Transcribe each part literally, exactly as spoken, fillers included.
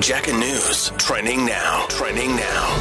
Jack and News. Trending now. Trending now.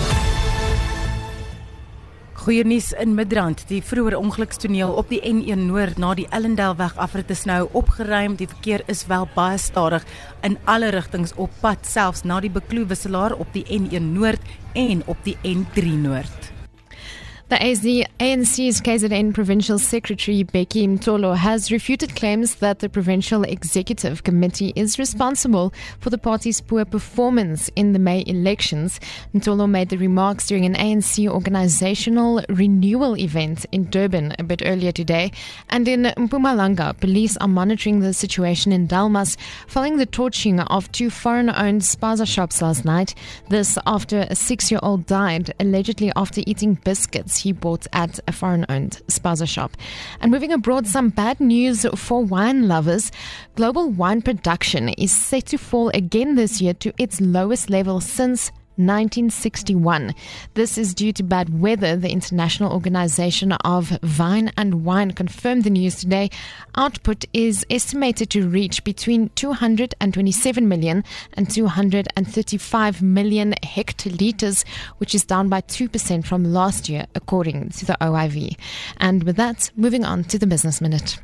Goeie nuus in Midrand. Die vroeër ongelukstoneel op die N een Noord na die Ellendalweg afrit is nou opgeruim. Die verkeer is wel baie stadig in alle rigtings op pad, selfs na die Bekloo wisselaar op die N een Noord en op die N drie Noord. The A N C's K Z N Provincial Secretary Becky Mtolo has refuted claims that the Provincial Executive Committee is responsible for the party's poor performance in the May elections. Mtolo made the remarks during an A N C organizational renewal event in Durban a bit earlier today. And in Mpumalanga, police are monitoring the situation in Dalmas following the torching of two foreign-owned spaza shops last night. This after a six-year-old died, allegedly after eating biscuits he bought at a foreign-owned spaza shop. And moving abroad, some bad news for wine lovers. Global wine production is set to fall again this year to its lowest level since nineteen sixty-one. This is due to bad weather. The International Organization of Vine and Wine confirmed the news today. Output is estimated to reach between two hundred twenty-seven million and two hundred thirty-five million hectolitres, which is down by two percent from last year, according to the O I V. And with that, moving on to the Business Minute.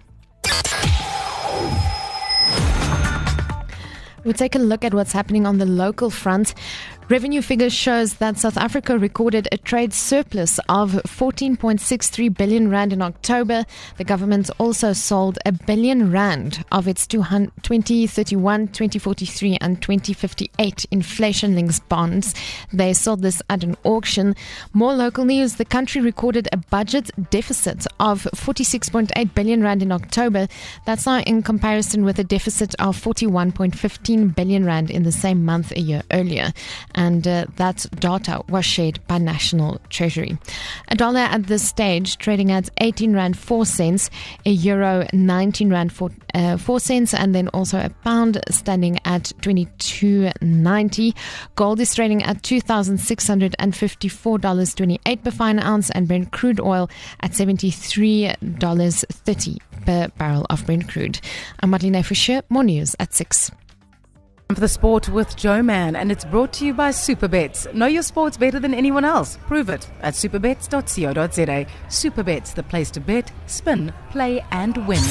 We'll take a look at what's happening on the local front. Revenue figures shows that South Africa recorded a trade surplus of fourteen point six three billion rand in October. The government also sold a billion rand of its twenty thirty-one, twenty forty-three and twenty fifty-eight inflation-linked bonds. They sold this at an auction. More local news, the country recorded a budget deficit of forty-six point eight billion rand in October. That's now in comparison with a deficit of forty-one point one five billion rand in the same month a year earlier. And uh, that data was shared by National Treasury. A dollar at this stage trading at eighteen rand four cents, a euro nineteen rand four, uh, four cents, and then also a pound standing at twenty-two ninety. Gold is trading at two thousand six hundred fifty-four dollars and twenty-eight cents per fine ounce, and Brent crude oil at seventy-three dollars and thirty cents per barrel of Brent crude. I'm Madeleine Fisher. More news at six. For the sport with Joe Man, and it's brought to you by Superbets. Know your sports better than anyone else. Prove it at superbets dot co dot za. Superbets, the place to bet, spin, play and win.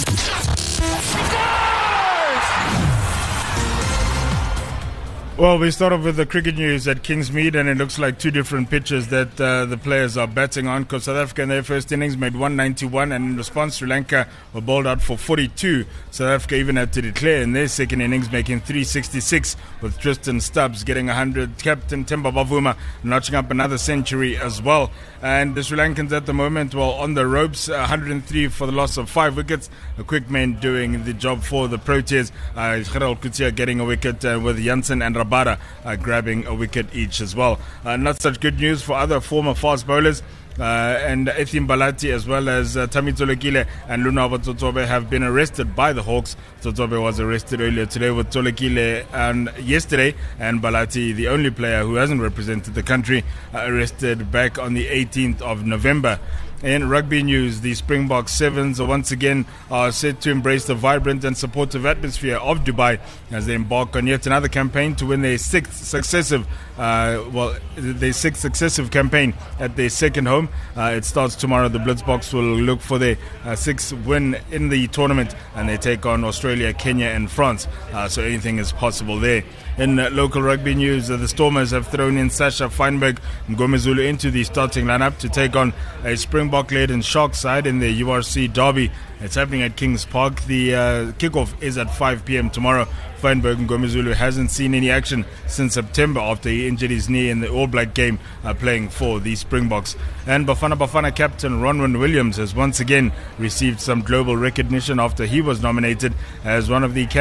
Well, we start off with the cricket news at Kingsmead, and it looks like two different pitches that uh, the players are batting on, because South Africa in their first innings made one ninety-one, and in response Sri Lanka were bowled out for forty-two. South Africa even had to declare in their second innings, making three sixty-six, with Tristan Stubbs getting one hundred, Captain Themba Bavuma notching up another century as well. And the Sri Lankans at the moment, well, on the ropes, one hundred three for the loss of five wickets. A quick man doing the job for the Proteas. Uh, Gerald Kutia getting a wicket uh, with Jansen and Rabada uh, grabbing a wicket each as well. Uh, not such good news for other former fast bowlers. Uh, and Ethim Balati, as well as uh, Tami Tolekile and Lunabo Tsotsobe, have been arrested by the Hawks. Tsotsobe was arrested earlier today with Tolekile and yesterday, and Balati, the only player who hasn't represented the country, uh, arrested back on the eighteenth of November. In rugby news, the Springbok Sevens once again are set to embrace the vibrant and supportive atmosphere of Dubai as they embark on yet another campaign to win their sixth successive, uh, well, their sixth successive campaign at their second home. Uh, it starts tomorrow. The Blitzboks will look for their uh, sixth win in the tournament, and they take on Australia, Kenya, and France. Uh, so anything is possible there. In uh, local rugby news, uh, the Stormers have thrown in Sasha Feinberg and Ngomezulu into the starting lineup to take on a Springbok-laden Shark side in the U R C derby. It's happening at Kings Park. The uh, kickoff is at five p.m. tomorrow. Feinberg and Ngomezulu hasn't seen any action since September after he injured his knee in the All Black game uh, playing for the Springboks. And Bafana Bafana captain Ronwen Williams has once again received some global recognition after he was nominated as one of the